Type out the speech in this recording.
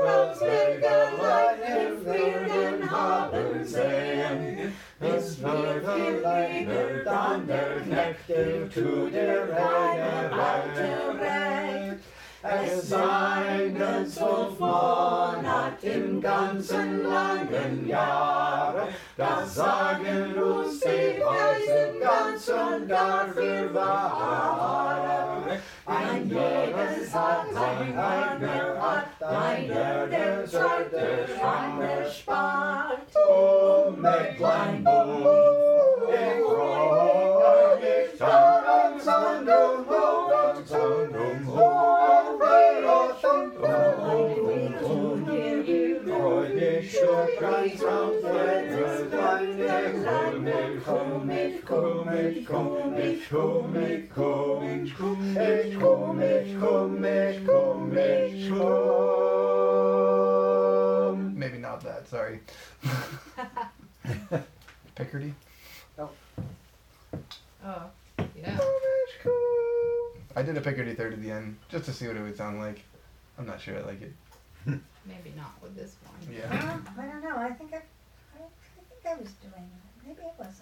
Frans Bergelein, Frieden haben sehen. Es wird alleine dann der Knechte zu der Reine weiterreit. Es seien 12 Monat im ganzen langen Jahr, das sagen uns die Weisen ganz und gar wir wahr. Ein jedes hat sein eigener Art, einer der zweite Schwanger spart. Mit klein Buch, ich freu mich dann Sandum hoch, Sandum hoch. Maybe not that, sorry. Picardy? Oh, yeah. I did a Picardy third at the end, just to see what it would sound like. I'm not sure I like it. Maybe not with this one. Yeah. I don't know. I think I was doing that. Maybe it wasn't.